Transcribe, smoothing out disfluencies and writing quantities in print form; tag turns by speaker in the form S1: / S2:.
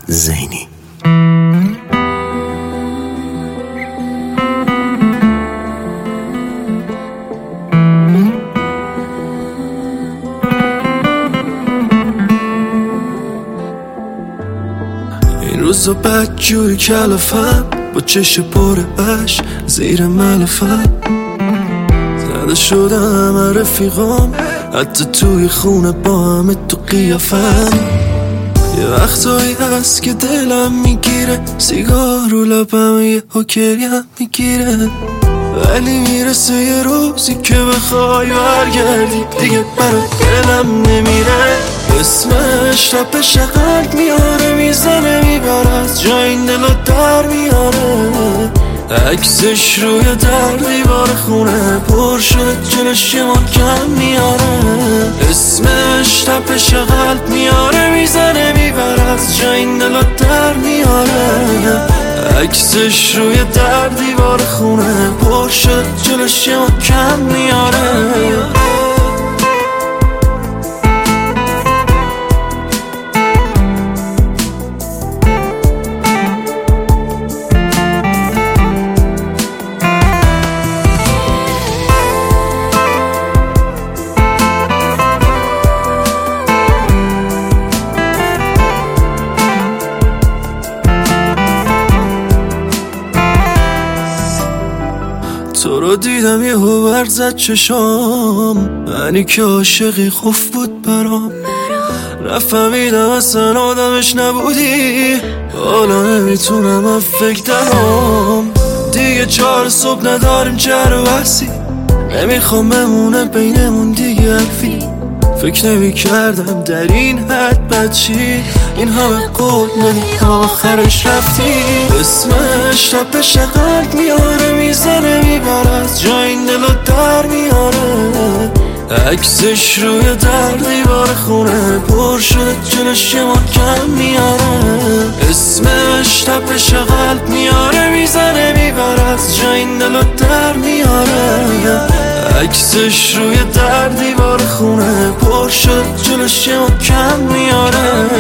S1: زینی. این روزا بدجوری کلافم با چش پر عشق زیر ملافم، زده شده همه رفیقام حتی توی خونه با همه تو قیافم. یه وقتایی هست که دلم میگیره سیگار رو لبم یه حکریم میگیره، ولی میرسه یه روزی که بخوای برگردی دیگه برای دلم نمیره. اسمش تپش قلب میاره میزنه میبره از جا این دلو در میاره، عکسش روی در دیوار خونه پر شد جلوش یه محکم میاره. اسمش تپش قلب میاره میزنه میبره از جا این دلو در میاره، عکسش روی در دیوار خونه پر شد جلوش یه محکم میاره. تو رو دیدم یه هوبر زد چشام، منی که عاشقی خوف بود برام، نفهمیدم اصلا آدمش نبودی، حالا نمیتونم من فکر درام. دیگه 4 صبح نداریم چهر و بحثی، نمیخوام بمونه بینمون دیگه حرفی، فکر نمی کردم در این حد بچی این همه قول ندی آخرش رفتی. اسمش تپش قلب میاره میزنه میبره از جا این دلو در میاره، عکسش روی در دیوار خونه پر شد جلوش یه محکم میاره. اسمش تپش قلب میاره میزنه میبره از جا این دلو در میاره، عکسش روی در دیوار خونه پر شد جلوش یه محکم میاره.